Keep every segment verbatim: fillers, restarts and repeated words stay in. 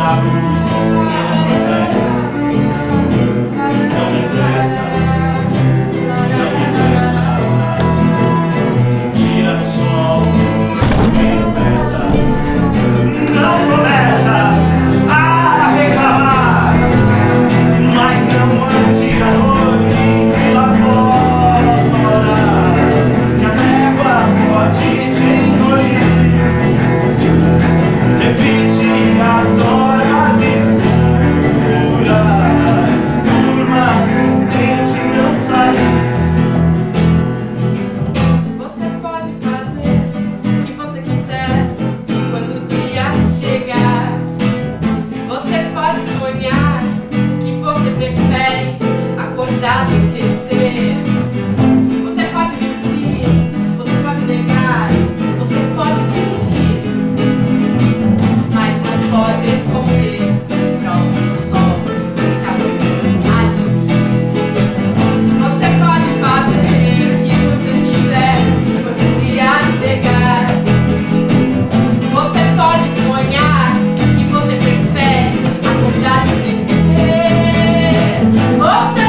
Esquecer. Você pode mentir, você pode negar, você pode fingir, mas não pode esconder o próximo sol que amanhã há de vir. Você pode fazer o que você quiser quando o dia chegar. Você pode sonhar o que você prefere, acordar e esquecer. Você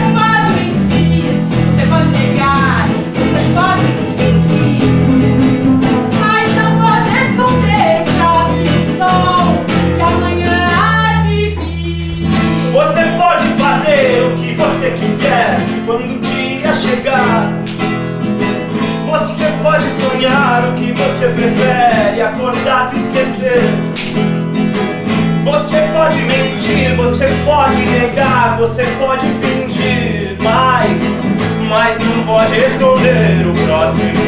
quiser quando o dia chegar. Você pode sonhar o que você prefere, acordar e esquecer. Você pode mentir, você pode negar, você pode fingir, mas, mas não pode esconder o próximo